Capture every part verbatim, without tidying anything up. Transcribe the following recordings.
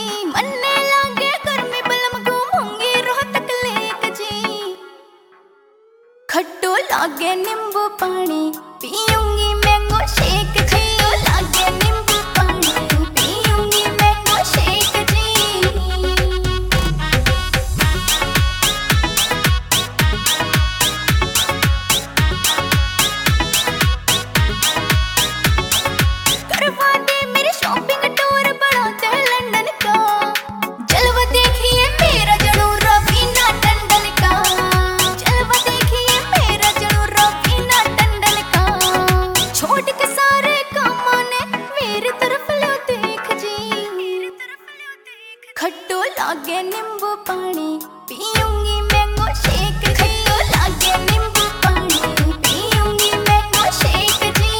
मन्ने लागे गर्मी बलम घूमूंगी रोहतक लेक जी। खट्टो लागे नींबू पानी पीऊंगी मैंगो शेक जी। लागे नींबू पानी पीऊंगी मैंगो शेक जी। करवा दे मेरी शॉपिंग टूर बढ़ाते लंदन का। जलवा देखिए मेरा जरूर रवीना टंडन का। जलवा देखिए मेरा जरूर रवीना टंडन का। छोड़ के सारे कामों ने मेरी तरफ लो देख जी। खट्टो लागे नींबू पानी पीऊंगी मैंगो शेक जी। खट्टो लागे नींबू पानी पीऊंगी मैंगो शेक जी।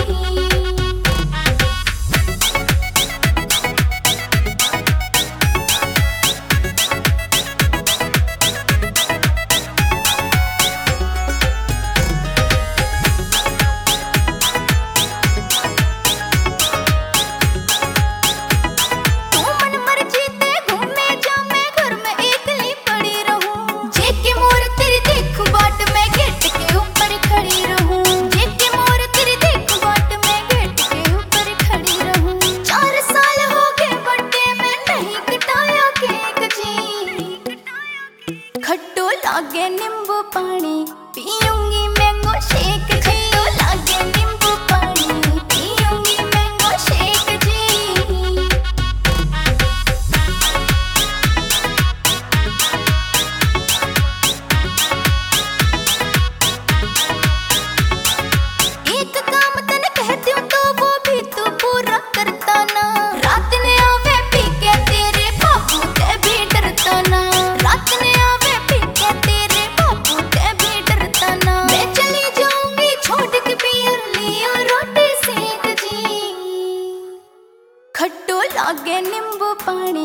तू मन मर्जी ते घूमे जा मैं घर में एकली पड़ी रहूं। जेके मोर तेरी देख बाट मैं गेट के ऊपर खड़ी रहूं। जेके मोर तेरी देख बाट मैं गेट के ऊपर खड़ी रहूं। चार साल हो गए बर्थडे में नहीं कटाया केक जी। खट्टो लागे नींबू पानी पीऊंगी मैंगो शेक जी। खट्टो लागे नींबू पानी पीऊंगी मैंगो शेक जी। एक काम तने कहती हूँ तो वो भी तू पूरा करता ना। रात ने आवे पी के तेरे बाबू ते भी डरता ना। रात ने आवे पी के तेरे बाबू ते भी डरता ना। मैं चली जाऊंगी छोड़ के पियर लियो रोटी सेक जी। खट्टो लागे नींबू पानी